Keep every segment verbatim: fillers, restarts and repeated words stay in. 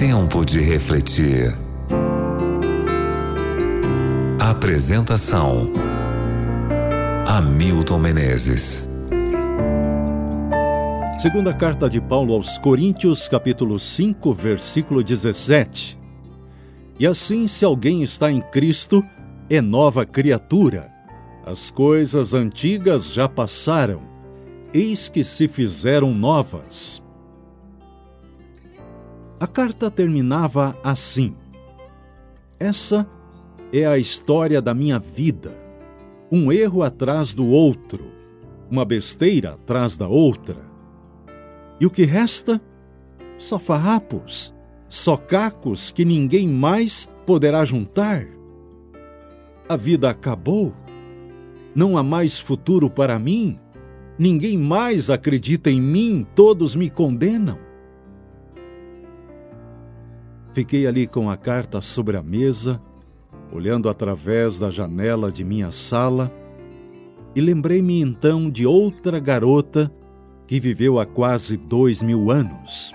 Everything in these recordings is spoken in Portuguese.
Tempo de refletir. Apresentação: Hamilton Menezes. Segunda carta de Paulo aos Coríntios, capítulo cinco, versículo dezessete. E assim, se alguém está em Cristo, é nova criatura. As coisas antigas já passaram, eis que se fizeram novas. A carta terminava assim: essa é a história da minha vida, um erro atrás do outro, uma besteira atrás da outra. E o que resta? Só farrapos, só cacos que ninguém mais poderá juntar. A vida acabou, não há mais futuro para mim, ninguém mais acredita em mim, todos me condenam. Fiquei ali com a carta sobre a mesa, olhando através da janela de minha sala, e lembrei-me então de outra garota que viveu há quase dois mil anos.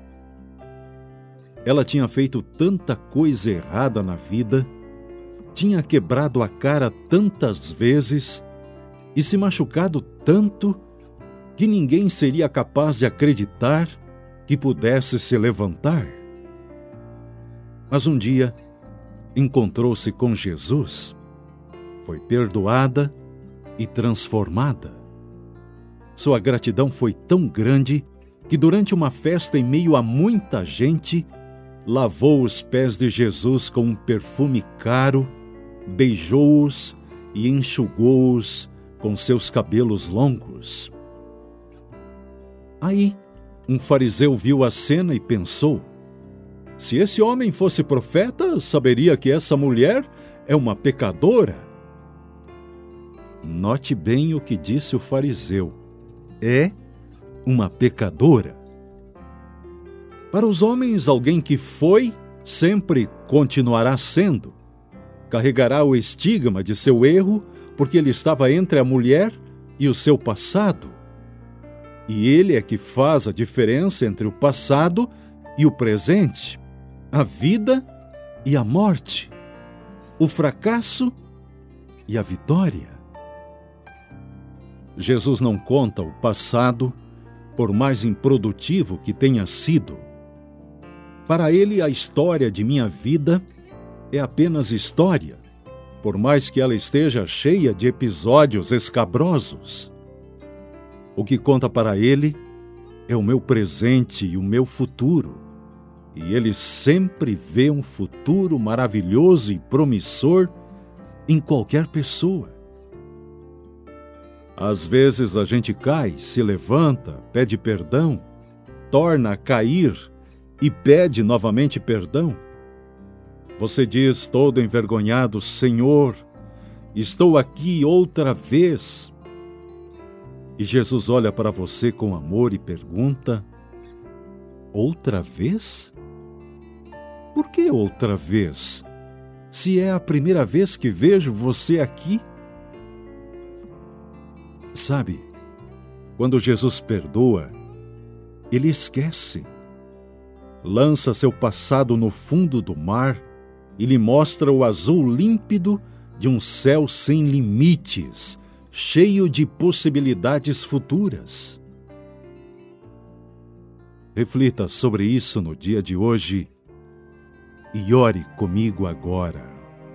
Ela tinha feito tanta coisa errada na vida, tinha quebrado a cara tantas vezes e se machucado tanto que ninguém seria capaz de acreditar que pudesse se levantar. Mas um dia encontrou-se com Jesus, foi perdoada e transformada. Sua gratidão foi tão grande que durante uma festa em meio a muita gente, lavou os pés de Jesus com um perfume caro, beijou-os e enxugou-os com seus cabelos longos. Aí, um fariseu viu a cena e pensou: se esse homem fosse profeta, saberia que essa mulher é uma pecadora. Note bem o que disse o fariseu: é uma pecadora. Para os homens, alguém que foi, sempre continuará sendo. Carregará o estigma de seu erro, porque ele estava entre a mulher e o seu passado. E ele é que faz a diferença entre o passado e o presente, a vida e a morte, o fracasso e a vitória. Jesus não conta o passado, por mais improdutivo que tenha sido. Para ele, a história de minha vida é apenas história, por mais que ela esteja cheia de episódios escabrosos. O que conta para ele é o meu presente e o meu futuro, e ele sempre vê um futuro maravilhoso e promissor em qualquer pessoa. Às vezes a gente cai, se levanta, pede perdão, torna a cair e pede novamente perdão. Você diz todo envergonhado: Senhor, estou aqui outra vez. E Jesus olha para você com amor e pergunta: outra vez? Por que outra vez? Se é a primeira vez que vejo você aqui? Sabe, quando Jesus perdoa, ele esquece. Lança seu passado no fundo do mar e lhe mostra o azul límpido de um céu sem limites, cheio de possibilidades futuras. Reflita sobre isso no dia de hoje e ore comigo agora.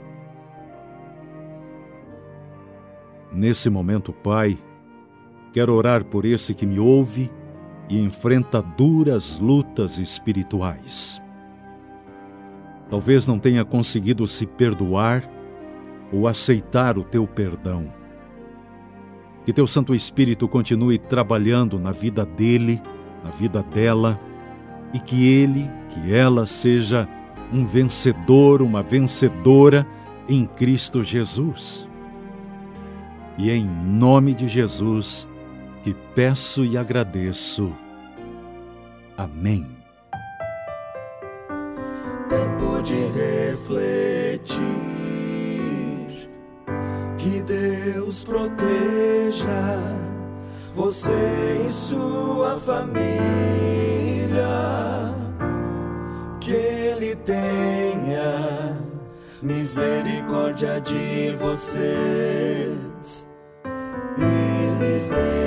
Nesse momento, Pai, quero orar por esse que me ouve e enfrenta duras lutas espirituais. Talvez não tenha conseguido se perdoar ou aceitar o teu perdão. Que teu Santo Espírito continue trabalhando na vida dele, na vida dela, e que ele, que ela seja um vencedor, uma vencedora em Cristo Jesus. E é em nome de Jesus que peço e agradeço. Amém. Tempo de refletir, que Deus proteja você e sua família, que misericórdia de vocês. Eles têm